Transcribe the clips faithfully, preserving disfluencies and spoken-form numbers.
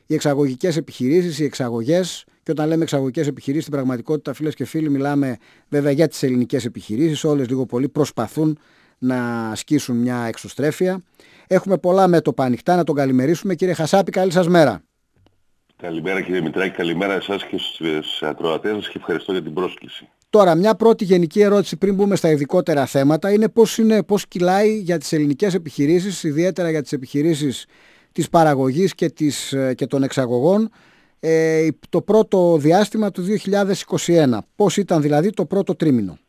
οι εξαγωγικές επιχειρήσεις, οι εξαγωγές, και όταν λέμε εξαγωγικές επιχειρήσεις, στην πραγματικότητα, φίλες και φίλοι, μιλάμε βέβαια για τις ελληνικές επιχειρήσεις. Όλες λίγο πολύ προσπαθούν να ασκήσουν μια εξωστρέφεια. Έχουμε πολλά μέτωπα ανοιχτά, να τον καλημερίσουμε. Κύριε Χασάπη, καλή σας μέρα. Καλημέρα κύριε Μητράκη, καλημέρα εσάς και στους ακροατές σας και ευχαριστώ για την πρόσκληση. Τώρα, μια πρώτη γενική ερώτηση πριν μπούμε στα ειδικότερα θέματα είναι πώς, είναι, πώς κυλάει για τις ελληνικές επιχειρήσεις, ιδιαίτερα για τις επιχειρήσεις της παραγωγής και, της, και των εξαγωγών, ε, το πρώτο διάστημα του δύο χιλιάδες είκοσι ένα. Πώς ήταν δηλαδή το πρώτο τρίμηνο?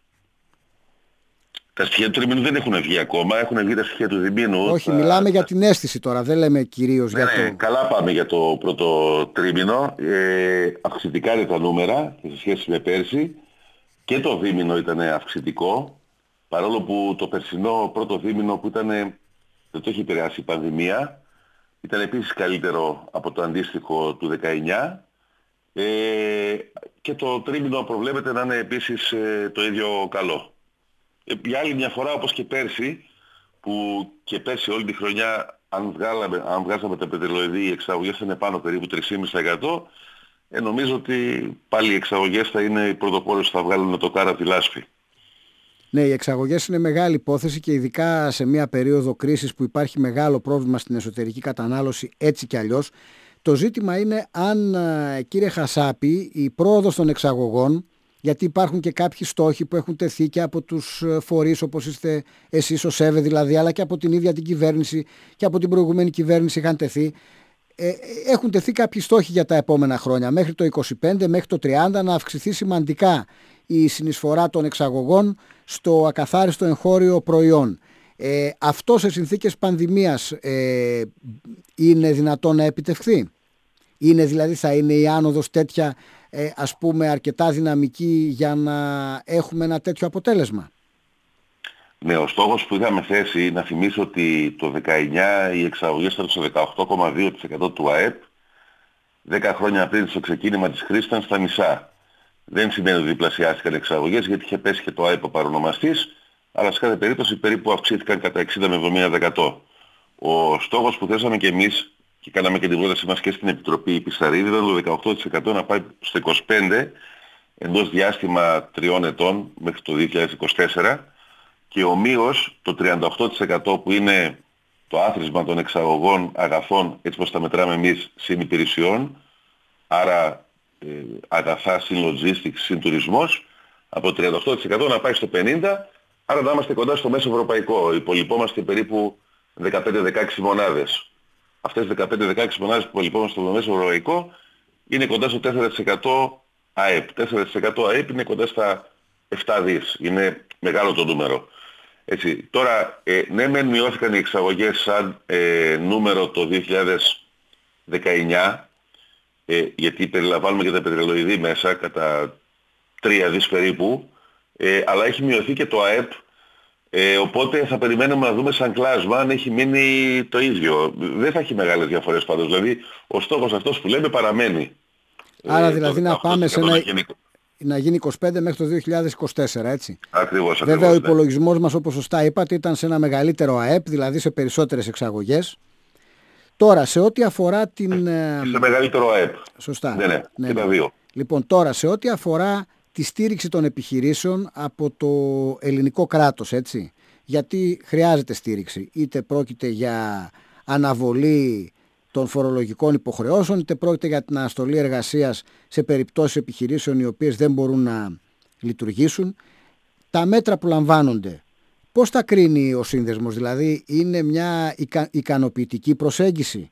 Τα στοιχεία του τριμήνου δεν έχουν βγει ακόμα, έχουν βγει τα στοιχεία του διμήνου. Όχι, τα... μιλάμε για την αίσθηση τώρα, δεν λέμε κυρίως ναι, για το... Ναι, καλά πάμε για το πρώτο τρίμηνο. Ε, αυξητικά είναι τα νούμερα σε σχέση με πέρσι. Και το δίμηνο ήταν αυξητικό, παρόλο που το περσινό πρώτο δίμηνο που ήταν, δεν το έχει επηρεάσει η πανδημία, ήταν επίσης καλύτερο από το αντίστοιχο του δεκαεννιά. Ε, και το τρίμηνο προβλέπεται να είναι επίσης ε, το ίδιο καλό. Για άλλη μια φορά, όπως και πέρσι, που και πέρσι όλη τη χρονιά αν, βγάλαμε, αν βγάζαμε τα πετρελοειδή, οι εξαγωγές θα είναι πάνω περίπου τρία κόμμα πέντε τοις εκατό. Ε, νομίζω ότι πάλι οι εξαγωγές θα είναι οι πρωτοπόρες που θα βγάλουν το κάρα από τη λάσπη. Ναι, οι εξαγωγές είναι μεγάλη υπόθεση και ειδικά σε μια περίοδο κρίσης που υπάρχει μεγάλο πρόβλημα στην εσωτερική κατανάλωση έτσι κι αλλιώς. Το ζήτημα είναι αν, κύριε Χασάπη, η πρόοδος των εξαγωγών, γιατί υπάρχουν και κάποιοι στόχοι που έχουν τεθεί και από τους φορείς όπως είστε εσείς ο ΣΕΒΕ δηλαδή, αλλά και από την ίδια την κυβέρνηση και από την προηγούμενη κυβέρνηση είχαν τεθεί. Ε, έχουν τεθεί κάποιοι στόχοι για τα επόμενα χρόνια, μέχρι το είκοσι πέντε, μέχρι το τριάντα, να αυξηθεί σημαντικά η συνεισφορά των εξαγωγών στο ακαθάριστο εγχώριο προϊόν. Ε, αυτό σε συνθήκες πανδημίας ε, είναι δυνατόν να επιτευχθεί? Είναι δηλαδή, θα είναι η άνοδος τέτοια, ε, ας πούμε, αρκετά δυναμική για να έχουμε ένα τέτοιο αποτέλεσμα? Ναι, ο στόχος που είχαμε θέσει, να θυμίσω ότι το δεκαεννιά οι εξαγωγές ήταν στο δεκαοκτώ κόμμα δύο τοις εκατό του ΑΕΠ, δέκα χρόνια πριν στο ξεκίνημα της κρίσης ήταν στα μισά. Δεν σημαίνει ότι διπλασιάστηκαν οι εξαγωγές, γιατί είχε πέσει και το ΑΕΠ ο παρονομαστής, αλλά σε κάθε περίπτωση περίπου αυξήθηκαν κατά εξήντα με εβδομήντα τοις εκατό. Ο στόχος που θέσαμε και εμείς, και κάναμε και την πρόταση μας και στην Επιτροπή Πισαρίδη, ήταν το δεκαοκτώ τοις εκατό να πάει στο είκοσι πέντε τοις εκατό εντός διάστημα τριών ετών μέχρι το δύο χιλιάδες είκοσι τέσσερα. Και ομοίως το τριάντα οκτώ τοις εκατό που είναι το άθροισμα των εξαγωγών αγαθών, έτσι όπως τα μετράμε εμείς, συν υπηρεσιών, άρα ε, αγαθά συν logistics συν τουρισμός, από το τριάντα οκτώ τοις εκατό να πάει στο πενήντα τοις εκατό, άρα να είμαστε κοντά στο μέσο ευρωπαϊκό. Υπολοιπόμαστε περίπου δεκαπέντε με δεκαέξι μονάδες. Αυτές τις δεκαπέντε με δεκαέξι μονάδες που υπολοιπόμαστε στο μέσο ευρωπαϊκό είναι κοντά στο τέσσερα τοις εκατό ΑΕΠ. τέσσερα τοις εκατό ΑΕΠ είναι κοντά στα επτά δις. Είναι μεγάλο το νούμερο. Έτσι, τώρα, ε, ναι μεν μειώθηκαν οι εξαγωγές σαν ε, νούμερο το δύο χιλιάδες δεκαεννιά, ε, γιατί περιλαμβάνουμε και τα πετρελοειδή μέσα κατά τρία δις περίπου, ε, αλλά έχει μειωθεί και το ΑΕΠ, ε, οπότε θα περιμένουμε να δούμε σαν κλάσμα αν έχει μείνει το ίδιο. Δεν θα έχει μεγάλες διαφορές πάντως, δηλαδή ο στόχος αυτός που λέμε παραμένει. Άρα ε, δηλαδή να πάμε σε ένα... γενικό. να γίνει είκοσι πέντε μέχρι το δύο χιλιάδες είκοσι τέσσερα, έτσι. Ακριβώς, Βέβαια ακριβώς, ο υπολογισμός ναι. μας, όπως σωστά είπατε, ήταν σε ένα μεγαλύτερο ΑΕΠ, δηλαδή σε περισσότερες εξαγωγές. Τώρα, σε ό,τι αφορά την... σε μεγαλύτερο ΑΕΠ. Σωστά. Ναι, ναι, ναι, και ναι. τα δύο. Λοιπόν, τώρα, σε ό,τι αφορά τη στήριξη των επιχειρήσεων από το ελληνικό κράτος, έτσι. Γιατί χρειάζεται στήριξη. Είτε πρόκειται για αναβολή των φορολογικών υποχρεώσεων, είτε πρόκειται για την αναστολή εργασίας σε περιπτώσεις επιχειρήσεων οι οποίες δεν μπορούν να λειτουργήσουν. Τα μέτρα που λαμβάνονται, πώς τα κρίνει ο σύνδεσμος? Δηλαδή είναι μια ικα, ικανοποιητική προσέγγιση?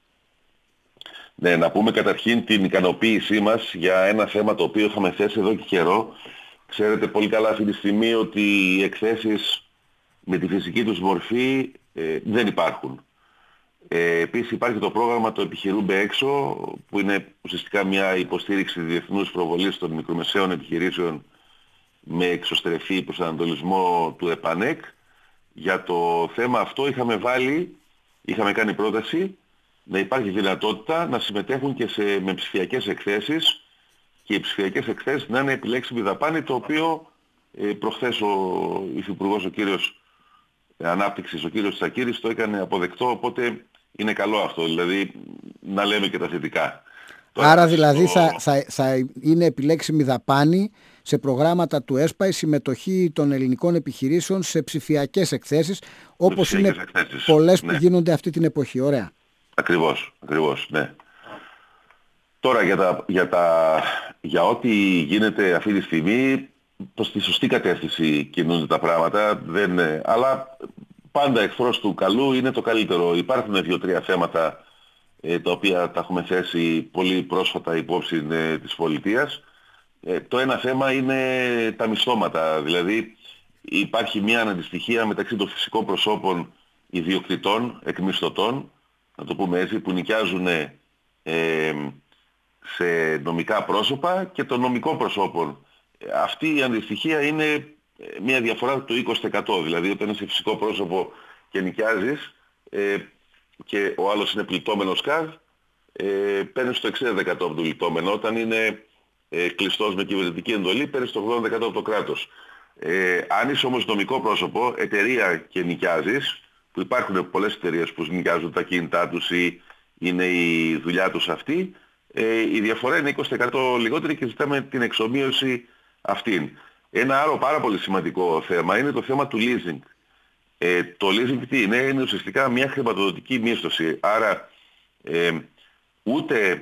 Ναι, να πούμε καταρχήν την ικανοποίησή μας για ένα θέμα το οποίο είχαμε θέσει εδώ και καιρό. Ξέρετε πολύ καλά αυτή τη στιγμή ότι οι εκθέσεις με τη φυσική τους μορφή ε, δεν υπάρχουν. Ε, επίσης υπάρχει το πρόγραμμα το επιχειρούνται έξω, που είναι ουσιαστικά μια υποστήριξη διεθνούς προβολής των μικρομεσαίων επιχειρήσεων με εξωστρεφή προσανατολισμό του ΕΠΑΝΕΚ. Για το θέμα αυτό είχαμε βάλει, είχαμε κάνει πρόταση να υπάρχει δυνατότητα να συμμετέχουν και σε, με ψηφιακές εκθέσεις, και οι ψηφιακές εκθέσεις να είναι επιλέξιμη δαπάνη, το οποίο ε, προχθές ο Υφυπουργός, ο κύριος Ανάπτυξης, ο κύριος Τσακίρης, το έκανε αποδεκτό, οπότε είναι καλό αυτό. Δηλαδή να λέμε και τα θετικά. Άρα τώρα, δηλαδή στο... θα, θα, θα είναι επιλέξιμη δαπάνη σε προγράμματα του ΕΣΠΑ η συμμετοχή των ελληνικών επιχειρήσεων σε ψηφιακές εκθέσεις, όπως είναι εκθέσεις. πολλές ναι. που γίνονται αυτή την εποχή. Ωραία. Ακριβώς, ακριβώς, ναι. Τώρα για, τα, για, τα, για ό,τι γίνεται αυτή τη στιγμή, προς τη σωστή κατεύθυνση κινούνται τα πράγματα, δεν, αλλά πάντα εχθρός του καλού είναι το καλύτερο. Υπάρχουν δύο-τρία θέματα ε, τα οποία τα έχουμε θέσει πολύ πρόσφατα υπόψη ε, της πολιτείας. Ε, το ένα θέμα είναι τα μισθώματα, δηλαδή υπάρχει μια αναντιστοιχία μεταξύ των φυσικών προσώπων ιδιοκτητών, εκμισθωτών, να το πούμε έτσι, που νοικιάζουν ε, σε νομικά πρόσωπα και των νομικών προσώπων. Αυτή η αντιστοιχία είναι μια διαφορά του είκοσι τοις εκατό, δηλαδή όταν είσαι φυσικό πρόσωπο και νοικιάζεις ε, και ο άλλος είναι πληττόμενος ΚΑΔ, ε, παίρνεις το εξήντα τοις εκατό από το πληττόμενο. Όταν είναι ε, κλειστός με κυβερνητική εντολή, παίρνεις το ογδόντα τοις εκατό από το κράτος. Ε, αν είσαι όμως νομικό πρόσωπο, εταιρεία και νοικιάζεις, που υπάρχουν πολλές εταιρείες που νοικιάζουν τα κίνητά τους ή είναι η δουλειά τους αυτή, ε, η διαφορά είναι είκοσι τοις εκατό λιγότερη και ζητάμε την εξομοίωση αυτήν. Ένα άλλο πάρα πολύ σημαντικό θέμα είναι το θέμα του leasing. Ε, το leasing τι είναι? Είναι ουσιαστικά μια χρηματοδοτική μίσθωση. Άρα ε, ούτε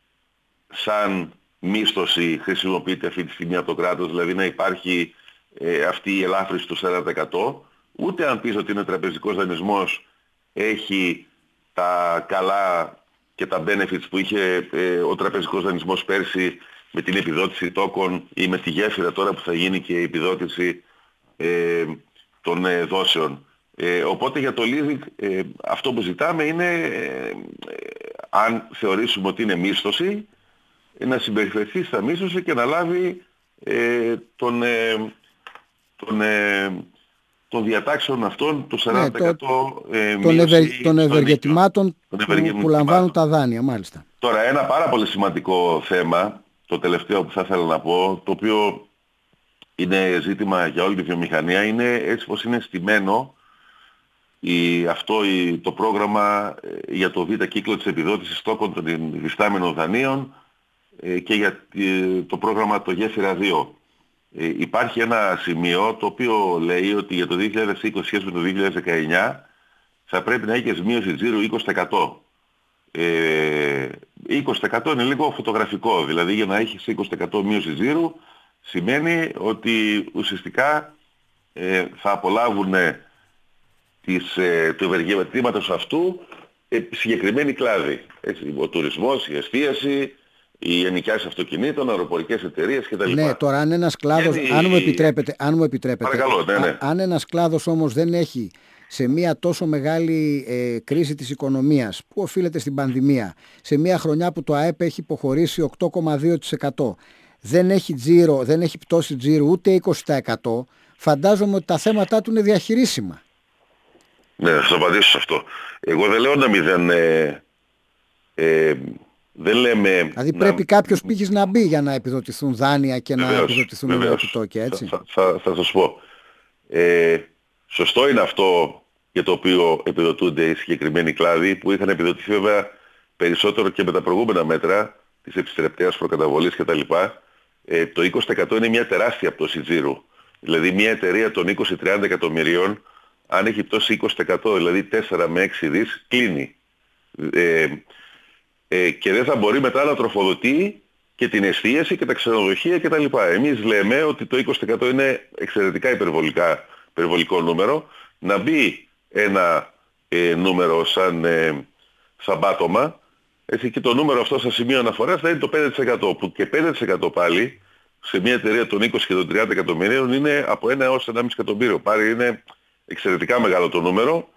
σαν μίσθωση χρησιμοποιείται αυτή τη στιγμή από το κράτος, δηλαδή να υπάρχει ε, αυτή η ελάφρυνση του σαράντα τοις εκατό, ούτε αν πεις ότι είναι τραπεζικός δανεισμός έχει τα καλά και τα benefits που είχε ε, ο τραπεζικός δανεισμός πέρσι με την επιδότηση τόκων ή με τη γέφυρα τώρα που θα γίνει και η επιδότηση ε, των ε, δόσεων. Ε, οπότε για το leasing ε, αυτό που ζητάμε είναι, ε, ε, αν θεωρήσουμε ότι είναι μίσθωση, ε, να συμπεριφερθεί στα μίσθωση και να λάβει ε, τον, ε, τον, ε, των διατάξεων αυτών του σαράντα τοις εκατό ναι, ε, των, ευε, των ευεργετημάτων που, που λαμβάνουν τα δάνεια, μάλιστα. Τώρα ένα πάρα πολύ σημαντικό θέμα, το τελευταίο που θα ήθελα να πω, το οποίο είναι ζήτημα για όλη τη βιομηχανία, είναι έτσι πως είναι στημένο η, αυτό η, το πρόγραμμα για το β' κύκλο της επιδότησης τόκων των υφιστάμενων δανείων ε, και για το πρόγραμμα το γέφυρα δύο. Ε, υπάρχει ένα σημείο το οποίο λέει ότι για το δύο χιλιάδες είκοσι σχέση με το δύο χιλιάδες δεκαεννιά θα πρέπει να έχεις μείωση τζίρου είκοσι τοις εκατό. Ε, είκοσι τοις εκατό είναι λίγο φωτογραφικό, δηλαδή για να έχεις είκοσι τοις εκατό μείωση τζίρου σημαίνει ότι ουσιαστικά ε, θα απολάβουν τις, ε, του ευεργετήματος αυτού ε, συγκεκριμένη κλάδη. Έτσι, ο τουρισμός, η εστίαση, οι ενοικιάσεις αυτοκινήτων, αεροπορικές εταιρείες κτλ. Ναι, τώρα αν ένας κλάδος, είναι... αν μου επιτρέπετε, αν μου επιτρέπετε Παρακαλώ, ναι, ναι. Α, αν ένας κλάδος όμως δεν έχει σε μια τόσο μεγάλη ε, κρίση της οικονομίας που οφείλεται στην πανδημία, σε μια χρονιά που το ΑΕΠ έχει υποχωρήσει οκτώ κόμμα δύο τοις εκατό, δεν έχει τζίρο, δεν έχει πτώση τζίρου ούτε είκοσι τοις εκατό, φαντάζομαι ότι τα θέματα του είναι διαχειρίσιμα. Ναι, θα σας απαντήσω σε αυτό. Εγώ δεν λέω να μην δεν... Ε, ε, δεν λέμε... Δηλαδή πρέπει να... κάποιος πήγης να μπει για να επιδοτηθούν δάνεια και βεβαίως, να επιδοτηθούν επιτόκια, έτσι. Θα, θα, θα σας πω. Ε, σωστό είναι αυτό για το οποίο επιδοτούνται οι συγκεκριμένοι κλάδοι που είχαν επιδοτηθεί βέβαια περισσότερο και με τα προηγούμενα μέτρα της επιστρεπτέας προκαταβολής κτλ. Ε, το είκοσι τοις εκατό είναι μια τεράστια πτώση τζίρου. Δηλαδή μια εταιρεία των είκοσι με τριάντα εκατομμυρίων, αν έχει πτώση είκοσι τοις εκατό, δηλαδή τέσσερα με έξι δις, κλείνει. Ε, ε, και δεν θα μπορεί μετά να τροφοδοτεί και την εστίαση και τα ξενοδοχεία κτλ. Εμείς λέμε ότι το είκοσι τοις εκατό είναι εξαιρετικά υπερβολικά, υπερβολικό νούμερο. Να μπει ένα ε, νούμερο σαν, ε, σαν πάτωμα, έτσι, και το νούμερο αυτό σαν σημείο αναφοράς θα είναι το πέντε τοις εκατό, που και πέντε τοις εκατό πάλι σε μια εταιρεία των είκοσι και των τριάντα εκατομμυρίων είναι από ένα έως ένα κόμμα πέντε εκατομμύριο. Πάλι είναι εξαιρετικά μεγάλο το νούμερο,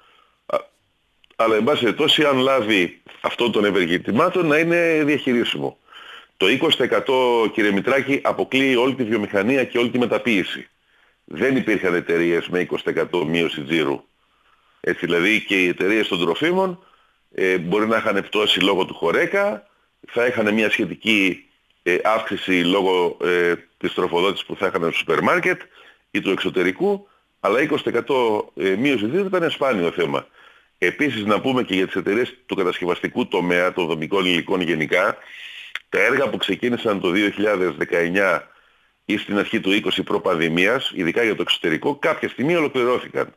αλλά εν πάση περιπτώσει αν λάβει αυτών των ευεργετημάτων να είναι διαχειρίσιμο. Το είκοσι τοις εκατό, κύριε Μητράκη, αποκλείει όλη τη βιομηχανία και όλη τη μεταποίηση. Δεν υπήρχαν εταιρείες με είκοσι τοις εκατό μείωση τζίρου. Έτσι, δηλαδή και οι εταιρείες των τροφίμων ε, μπορεί να είχαν πτώσει λόγω του χορέκα, θα είχαν μια σχετική ε, αύξηση λόγω ε, της τροφοδότησης που θα είχαν στο σούπερ μάρκετ ή του εξωτερικού, αλλά είκοσι τοις εκατό ε, μείωση τζίρου ήταν σπάνιο θέμα. Επίσης να πούμε και για τις εταιρείες του κατασκευαστικού τομέα, των δομικών υλικών γενικά, τα έργα που ξεκίνησαν το δύο χιλιάδες δεκαεννιά ή στην αρχή του είκοσι προ-πανδημίας, ειδικά για το εξωτερικό, κάποια στιγμή ολοκληρώθηκαν.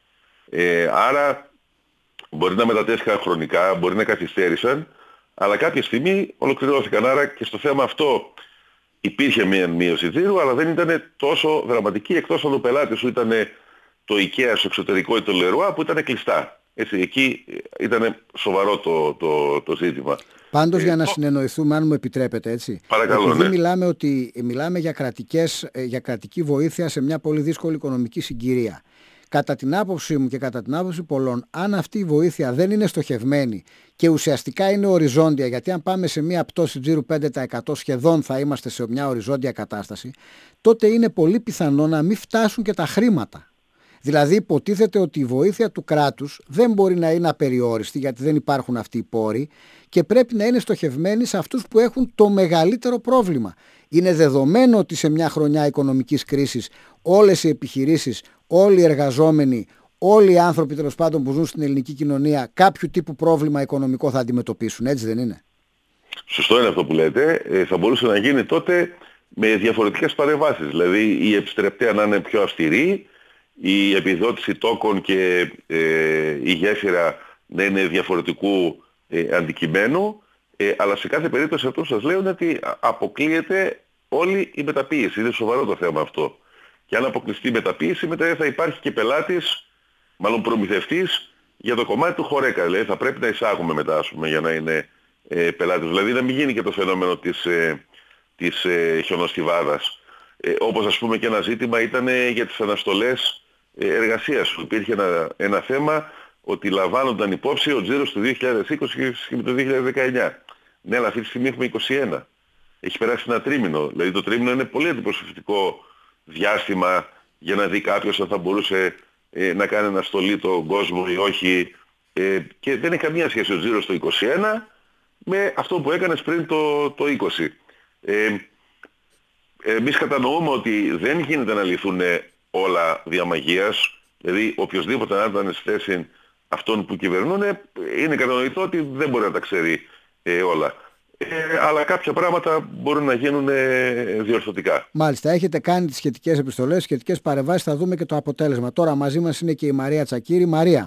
Ε, άρα μπορεί να μετατέθηκαν χρονικά, μπορεί να καθυστέρησαν, αλλά κάποια στιγμή ολοκληρώθηκαν. Άρα και στο θέμα αυτό υπήρχε μια μείωση τζίρου, αλλά δεν ήταν τόσο δραματική, εκτός αν ο πελάτης σου ήταν το IKEA στο εξωτερικό ή το Leroy που ήταν κλειστά. Έτσι, εκεί ήταν σοβαρό το, το, το ζήτημα. Πάντως ε, για να το... συνεννοηθούμε, αν μου επιτρέπετε, έτσι. Παρακαλώ, επειδή ναι. μιλάμε, ότι, μιλάμε για, κρατικές, για κρατική βοήθεια σε μια πολύ δύσκολη οικονομική συγκυρία. Κατά την άποψή μου και κατά την άποψη πολλών, αν αυτή η βοήθεια δεν είναι στοχευμένη και ουσιαστικά είναι οριζόντια, γιατί αν πάμε σε μια πτώση τζίρου πέντε τοις εκατό σχεδόν θα είμαστε σε μια οριζόντια κατάσταση, τότε είναι πολύ πιθανό να μην φτάσουν και τα χρήματα. Δηλαδή υποτίθεται ότι η βοήθεια του κράτους δεν μπορεί να είναι απεριόριστη, γιατί δεν υπάρχουν αυτοί οι πόροι, και πρέπει να είναι στοχευμένη σε αυτούς που έχουν το μεγαλύτερο πρόβλημα. Είναι δεδομένο ότι σε μια χρονιά οικονομικής κρίσης όλες οι επιχειρήσεις, όλοι οι εργαζόμενοι, όλοι οι άνθρωποι τέλος πάντων που ζουν στην ελληνική κοινωνία κάποιο τύπου πρόβλημα οικονομικό θα αντιμετωπίσουν, έτσι δεν είναι? Σωστό είναι αυτό που λέτε. Ε, θα μπορούσε να γίνει τότε με διαφορετικές παρεμβάσεις. Δηλαδή η επιστρεπτέα να είναι πιο αυστηρή, η επιδότηση τόκων και ε, η γέφυρα να είναι διαφορετικού ε, αντικειμένου, ε, αλλά σε κάθε περίπτωση αυτό που σας λέω είναι ότι αποκλείεται όλη η μεταποίηση. Είναι σοβαρό το θέμα αυτό. Και αν αποκλειστεί η μεταποίηση, μετά θα υπάρχει και πελάτης, μάλλον προμηθευτής, για το κομμάτι του χορέκα. Δηλαδή θα πρέπει να εισάγουμε μετά, ας πούμε, για να είναι ε, πελάτης. Δηλαδή να μην γίνει και το φαινόμενο της, ε, της ε, χιονοστιβάδας. Ε, όπως ας πούμε και ένα ζήτημα ήταν για τις αναστολές εργασίας. Υπήρχε ένα, ένα θέμα ότι λαμβάνονταν υπόψη ο τζίρος του δύο χιλιάδες είκοσι και το δύο χιλιάδες δεκαεννιά. Ναι, αλλά αυτή τη στιγμή έχουμε είκοσι ένα. Έχει περάσει ένα τρίμηνο. Δηλαδή το τρίμηνο είναι πολύ αντιπροσωπευτικό διάστημα για να δει κάποιος αν θα μπορούσε ε, να κάνει αναστολή τον κόσμο ή όχι. Ε, και δεν έχει καμία σχέση ο τζίρος το είκοσι ένα με αυτό που έκανες πριν το, το είκοσι. Ε, εμείς κατανοούμε ότι δεν γίνεται να λυθούν όλα δια μαγείας, δηλαδή οποιοσδήποτε να ήταν στη θέση αυτών που κυβερνούν, είναι κατανοητό ότι δεν μπορεί να τα ξέρει ε, όλα. Ε, αλλά κάποια πράγματα μπορούν να γίνουν ε, διορθωτικά. Μάλιστα, έχετε κάνει τις σχετικές επιστολές, σχετικές παρεμβάσεις, θα δούμε και το αποτέλεσμα. Τώρα μαζί μας είναι και η Μαρία Τσακύρη. Μαρία.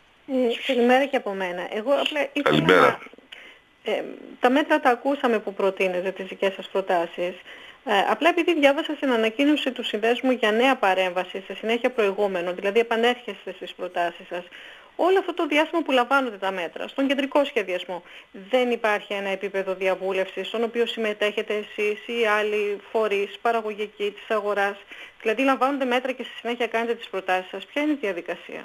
Ε, καλημέρα και από μένα. Εγώ απλά ήθελα Καλημέρα. να... Ε, τα μέτρα τα ακούσαμε που προτείνετε, τις δικές σας προτάσεις. Ε, απλά επειδή διάβασα στην ανακοίνωση του Συνδέσμου για νέα παρέμβαση σε συνέχεια προηγούμενο, δηλαδή επανέρχεστε στις προτάσεις σας, όλο αυτό το διάστημα που λαμβάνονται τα μέτρα, στον κεντρικό σχεδιασμό, δεν υπάρχει ένα επίπεδο διαβούλευσης στον οποίο συμμετέχετε εσείς ή άλλοι φορείς παραγωγικοί της αγοράς, δηλαδή λαμβάνονται μέτρα και στη συνέχεια κάνετε τις προτάσεις σας. Ποια είναι η διαδικασία?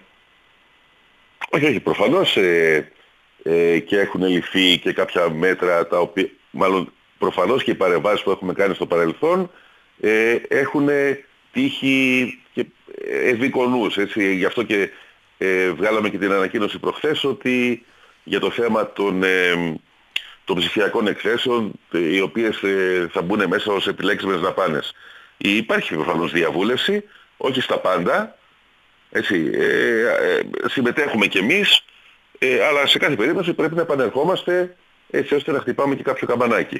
Όχι, όχι, προφανώς ε, ε, και έχουν ληφθεί και κάποια μέτρα τα οποία, μάλλον προφανώς και οι παρεμβάσεις που έχουμε κάνει στο παρελθόν ε, έχουν τύχει και ευικονούς, έτσι. Γι' αυτό και ε, βγάλαμε και την ανακοίνωση προχθές ότι για το θέμα των, ε, των ψηφιακών εκθέσεων, οι οποίες ε, θα μπουν μέσα ως επιλέξιμες δαπάνες. Υπάρχει προφανώς διαβούλευση, όχι στα πάντα, έτσι, ε, ε, συμμετέχουμε κι εμείς, ε, αλλά σε κάθε περίπτωση πρέπει να επανερχόμαστε έτσι ώστε να χτυπάμε και κάποιο καμπανάκι.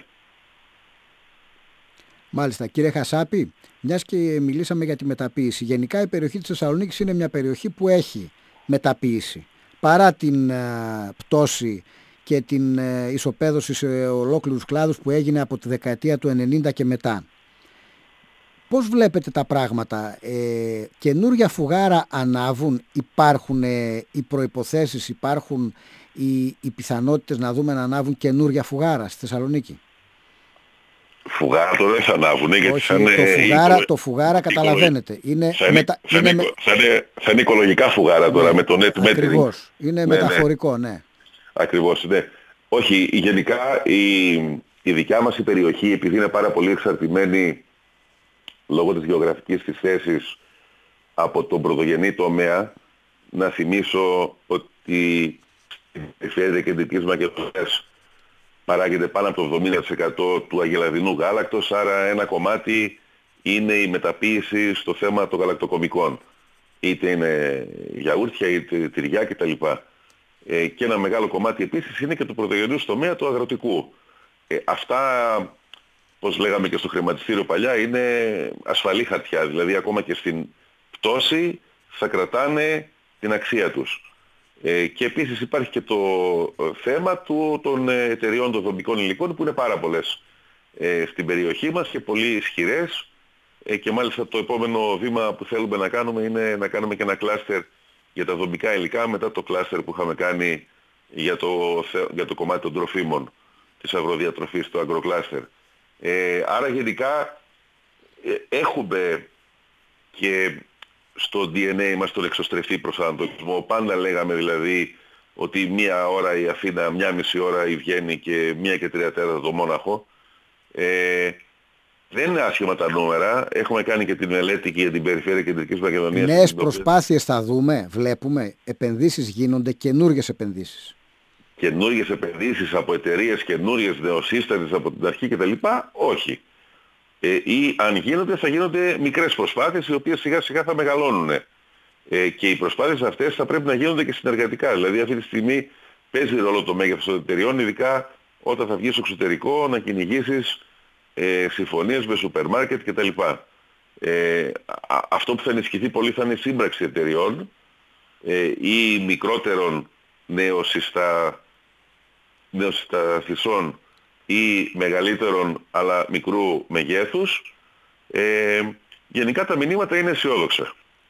Μάλιστα. Κύριε Χασάπη, μιας και μιλήσαμε για τη μεταποίηση, γενικά η περιοχή της Θεσσαλονίκης είναι μια περιοχή που έχει μεταποίηση. Παρά την uh, πτώση και την uh, ισοπαίδωση σε ολόκληρους κλάδους που έγινε από τη δεκαετία του ενενήντα και μετά. Πώς βλέπετε τα πράγματα? Ε, καινούρια φουγάρα ανάβουν, υπάρχουν ε, οι προϋποθέσεις, υπάρχουν οι, οι πιθανότητες να δούμε να ανάβουν καινούρια φουγάρα στη Θεσσαλονίκη? Φουγάρα τώρα δεν θα ανάβουν, γιατί όχι, θα είναι... Το φουγάρα, οικο... το φουγάρα καταλαβαίνετε. Είναι θα, είναι, μετα... θα, είναι, είναι... θα, είναι, θα είναι οικολογικά φουγάρα τώρα, ναι, με το net metering. Ακριβώς. Είναι ναι, μεταφορικό, ναι. ναι. Ακριβώς, ναι. Όχι, γενικά η, η δικιά μας η περιοχή, επειδή είναι πάρα πολύ εξαρτημένη λόγω της γεωγραφικής της θέσης από τον πρωτογενή τομέα, να θυμίσω ότι η περιφέρεια κεντρικής Μακεδονίας παράγεται πάνω από το εβδομήντα τοις εκατό του αγελαδινού γάλακτος, άρα ένα κομμάτι είναι η μεταποίηση στο θέμα των γαλακτοκομικών. Είτε είναι γιαούρτια, είτε τυριά κτλ. Ε, και ένα μεγάλο κομμάτι επίσης είναι και του πρωτογενούς τομέα του αγροτικού. Ε, αυτά, όπως λέγαμε και στο χρηματιστήριο παλιά, είναι ασφαλή χαρτιά. Δηλαδή ακόμα και στην πτώση θα κρατάνε την αξία τους. Ε, και επίσης υπάρχει και το θέμα του, των εταιριών των δομικών υλικών που είναι πάρα πολλές ε, στην περιοχή μας και πολύ ισχυρές. Ε, και μάλιστα το επόμενο βήμα που θέλουμε να κάνουμε είναι να κάνουμε και ένα κλάστερ για τα δομικά υλικά μετά το κλάστερ που είχαμε κάνει για το, για το κομμάτι των τροφίμων της αγροδιατροφής, το αγροκλάστερ. Ε, άρα γενικά ε, έχουμε και στο ντι εν έι μας τον εξωστρεφή προσανατολισμό. Πάντα λέγαμε δηλαδή ότι μία ώρα η Αθήνα, μία μισή ώρα η Βιέννη και μία και τρία τέταρτα το Μόναχο. Ε, δεν είναι άσχημα τα νούμερα. Έχουμε κάνει και την μελέτη και για την περιφέρεια Κεντρικής Μακεδονίας. Νέες προσπάθειες θα δούμε, βλέπουμε. Επενδύσεις γίνονται, καινούργιες επενδύσεις. Καινούργιες επενδύσεις από εταιρείες, καινούργιες νεοσύστατες από την αρχή κτλ. Όχι. Ε, ή αν γίνονται θα γίνονται μικρές προσπάθειες οι οποίες σιγά σιγά θα μεγαλώνουν. Ε, και οι προσπάθειες αυτές θα πρέπει να γίνονται και συνεργατικά. Δηλαδή αυτή τη στιγμή παίζει ρόλο το μέγεθος των εταιριών, ειδικά όταν θα βγεις στο εξωτερικό να κυνηγήσεις ε, συμφωνίες με σούπερ μάρκετ κτλ. Ε, α, αυτό που θα ενισχυθεί πολύ θα είναι η σύμπραξη εταιριών ε, ή μικρότερων νεοσυστα... νεοσυσταθισών ή μεγαλύτερων αλλά μικρού μεγέθους. Ε, γενικά τα μηνύματα είναι αισιόδοξα.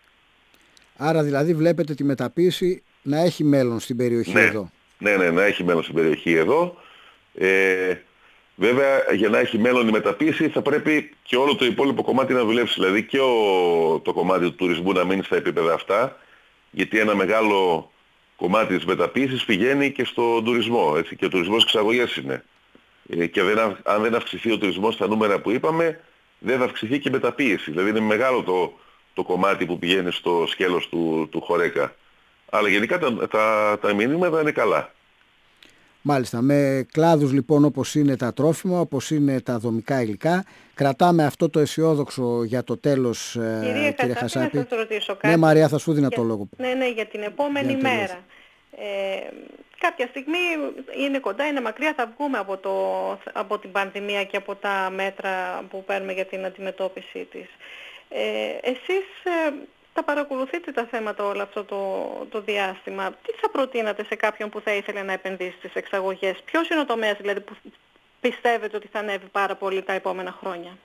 Άρα δηλαδή βλέπετε τη μεταποίηση να έχει μέλλον στην περιοχή ναι, εδώ. Ναι, ναι, να έχει μέλλον στην περιοχή εδώ. Ε, βέβαια για να έχει μέλλον η μεταποίηση θα πρέπει και όλο το υπόλοιπο κομμάτι να δουλέψει. Δηλαδή και ο, το κομμάτι του τουρισμού να μείνει στα επίπεδα αυτά, γιατί ένα μεγάλο κομμάτι της μεταποίησης πηγαίνει και στον τουρισμό. Έτσι, και ο τουρισμός εξαγωγές είναι. Και δεν, αν δεν αυξηθεί ο τουρισμός στα νούμερα που είπαμε, δεν θα αυξηθεί και η μεταποίηση. Δηλαδή είναι μεγάλο το, το κομμάτι που πηγαίνει στο σκέλος του, του Χορέκα. Αλλά γενικά τα, τα, τα μηνύματα είναι καλά. Μάλιστα. Με κλάδους λοιπόν όπως είναι τα τρόφιμα, όπως είναι τα δομικά υλικά, κρατάμε αυτό το αισιόδοξο για το τέλος, Κυρία κύριε Χασάπη. Να σας ρωτήσω κάτι. Ναι, Μαρία, θα σου δίνα για, το λόγο. Ναι, ναι, για την επόμενη για μέρα. Ε, κάποια στιγμή είναι κοντά, είναι μακριά, θα βγούμε από, το, από την πανδημία και από τα μέτρα που παίρνουμε για την αντιμετώπιση της. Ε, εσείς ε, τα παρακολουθείτε τα θέματα όλα αυτό το, το διάστημα. Τι θα προτείνατε σε κάποιον που θα ήθελε να επενδύσει στις εξαγωγές? Ποιος είναι ο τομέας δηλαδή που πιστεύετε ότι θα ανέβει πάρα πολύ τα επόμενα χρόνια?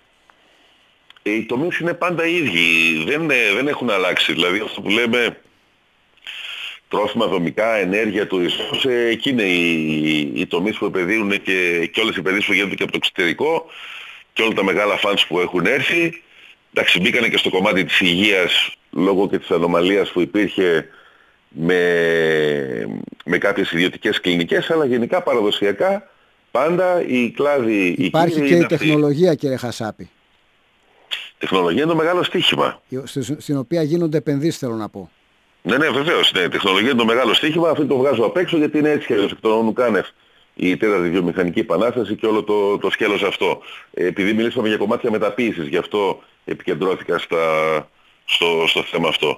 Οι τομείς είναι πάντα οι ίδιοι, δεν, δεν έχουν αλλάξει. Δηλαδή αυτό που λέμε τρόφιμα, δομικά, ενέργεια, τουρισμός, ε, εκεί είναι οι, οι τομείς που επενδύουν και, και όλες οι επενδύσεις που γίνονται και από το εξωτερικό και όλα τα μεγάλα φαντς που έχουν έρθει. Εντάξει, μπήκανε και στο κομμάτι της υγείας λόγω και της ανομαλίας που υπήρχε με, με κάποιες ιδιωτικές κλινικές, αλλά γενικά παραδοσιακά πάντα οι κλάδοι... Υπάρχει οι και η τεχνολογία αυτή. Κύριε Χασάπη. Τεχνολογία είναι το μεγάλο στοίχημα. Στην οποία γίνονται επενδύσεις, θέλω να πω. Ναι, ναι, βεβαίως. Ναι. Η τεχνολογία είναι το μεγάλο στοίχημα. Αυτό το βγάζω απ' έξω γιατί είναι έτσι και αλλιώς εκ των όνων κάνευ η τέταρτη βιομηχανική επανάσταση και όλο το, το σκέλος αυτό. Ε, επειδή μιλήσαμε για κομμάτια μεταποίησης, γι' αυτό επικεντρώθηκα στα, στο, στο θέμα αυτό.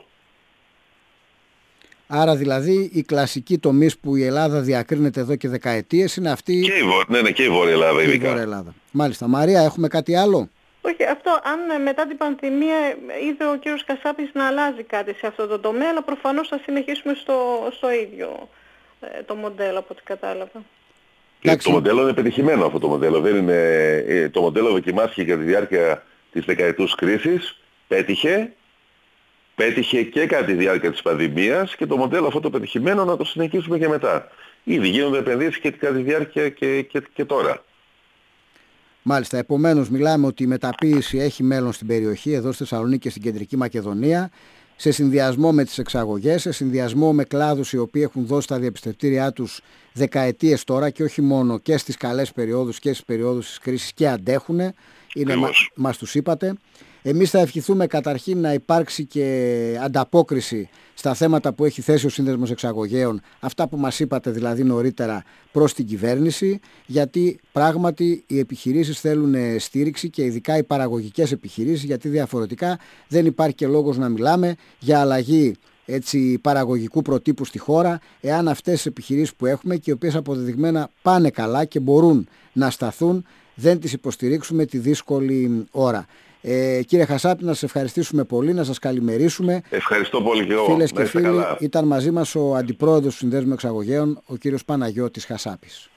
Άρα δηλαδή οι κλασικοί τομείς που η Ελλάδα διακρίνεται εδώ και δεκαετίες είναι αυτοί... Και η, Βο... ναι, ναι, και η Βόρεια Ελλάδα ειδικά. Η Βόρεια Ελλάδα. Μάλιστα. Μαρία, έχουμε κάτι άλλο? Όχι, αυτό αν μετά την πανδημία είδε ο κύριος Χασάπης να αλλάζει κάτι σε αυτό το τομέα, αλλά προφανώς θα συνεχίσουμε στο, στο ίδιο ε, το μοντέλο από ό,τι κατάλαβα. Και το μοντέλο είναι πετυχημένο αυτό το μοντέλο. Δεν είναι... Το μοντέλο δοκιμάστηκε κατά τη διάρκεια της δεκαετούς κρίσης, πέτυχε, πέτυχε και κατά τη διάρκεια της πανδημίας και το μοντέλο αυτό το πετυχημένο να το συνεχίσουμε και μετά. Ήδη γίνονται επενδύσεις και κατά τη διάρκεια και, και, και τώρα. Μάλιστα, επομένως μιλάμε ότι η μεταποίηση έχει μέλλον στην περιοχή, εδώ στη Θεσσαλονίκη και στην Κεντρική Μακεδονία, σε συνδυασμό με τις εξαγωγές, σε συνδυασμό με κλάδους οι οποίοι έχουν δώσει τα διαπιστευτήριά τους δεκαετίες τώρα και όχι μόνο και στις καλές περιόδους και στις περιόδους της κρίσης και αντέχουν, είναι, μα, μας τους είπατε. Εμείς θα ευχηθούμε καταρχήν να υπάρξει και ανταπόκριση στα θέματα που έχει θέσει ο Σύνδεσμος Εξαγωγέων, αυτά που μας είπατε δηλαδή νωρίτερα προς την κυβέρνηση, γιατί πράγματι οι επιχειρήσεις θέλουν στήριξη και ειδικά οι παραγωγικές επιχειρήσεις, γιατί διαφορετικά δεν υπάρχει και λόγος να μιλάμε για αλλαγή έτσι, παραγωγικού προτύπου στη χώρα, εάν αυτές τις επιχειρήσεις που έχουμε και οι οποίες αποδεδειγμένα πάνε καλά και μπορούν να σταθούν, δεν τις υποστηρίξουμε τη δύσκολη ώρα. Ε, κύριε Χασάπη, να σας ευχαριστήσουμε πολύ, να σας καλημερίσουμε. Ευχαριστώ πολύ και εγώ. Φίλες και φίλοι, καλά. Ήταν μαζί μας ο Αντιπρόεδρος του Συνδέσμου Εξαγωγέων, ο κύριος Παναγιώτης Χασάπης.